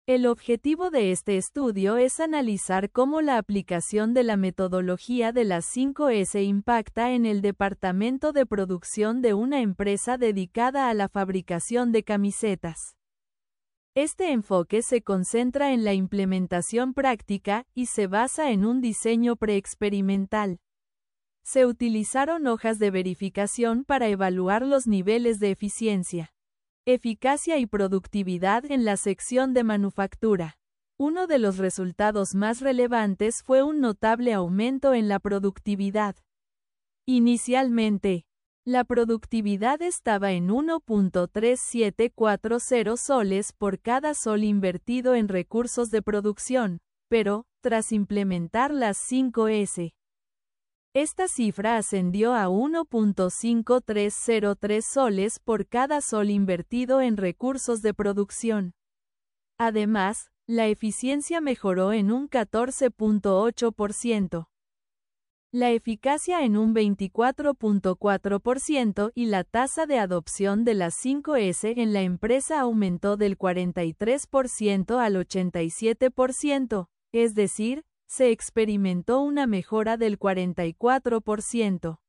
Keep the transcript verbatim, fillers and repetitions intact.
El objetivo de este estudio es analizar cómo la aplicación de la metodología de las cinco ese impacta en el departamento de producción de una empresa dedicada a la fabricación de camisetas. Este enfoque se concentra en la implementación práctica y se basa en un diseño preexperimental. Se utilizaron hojas de verificación para evaluar los niveles de eficiencia, eficacia y productividad en la sección de manufactura. Uno de los resultados más relevantes fue un notable aumento en la productividad. Inicialmente, la productividad estaba en uno punto tres siete cuatro cero soles por cada sol invertido en recursos de producción, pero, tras implementar las cinco ese, esta cifra ascendió a uno punto cinco tres cero tres soles por cada sol invertido en recursos de producción. Además, la eficiencia mejoró en un catorce punto ocho por ciento. La eficacia en un veinticuatro punto cuatro por ciento y la tasa de adopción de las cinco ese en la empresa aumentó del cuarenta y tres por ciento al ochenta y siete por ciento, es decir, se experimentó una mejora del cuarenta y cuatro por ciento.